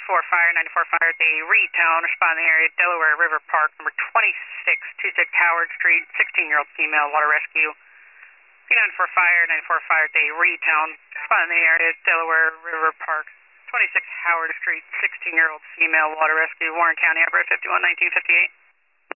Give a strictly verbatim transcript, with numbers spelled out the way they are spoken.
ninety-four Fire, ninety-four Fire, Day Retown, responding area, Delaware River Park, number twenty-six twenty-six Howard Street, sixteen-year-old female, water rescue. P ninety-four Fire, ninety-four Fire, Day Retown, responding area, Delaware River Park, twenty-six Howard Street, sixteen-year-old female, water rescue, Warren County, Everett, fifty-one nineteen fifty-eight.